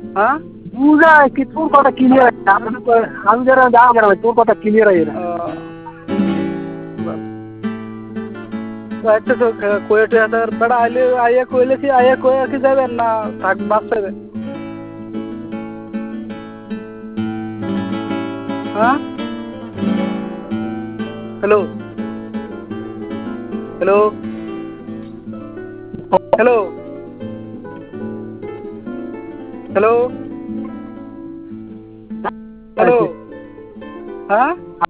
হ্যাঁ বুঝা কি তোর কথা ক্লিয়ার আমি যারা যাওয়া কেন তোর কথা ক্লিয়ার হয়ে না আচ্ছা তো কোয়েটে হাজার বেড়া আইলে আইয়া কইলে কি আইয়া কয়ে কি যাবেন না থাক বাস পাবে হ্যাঁ hello hello hello hello hello হ্যাঁ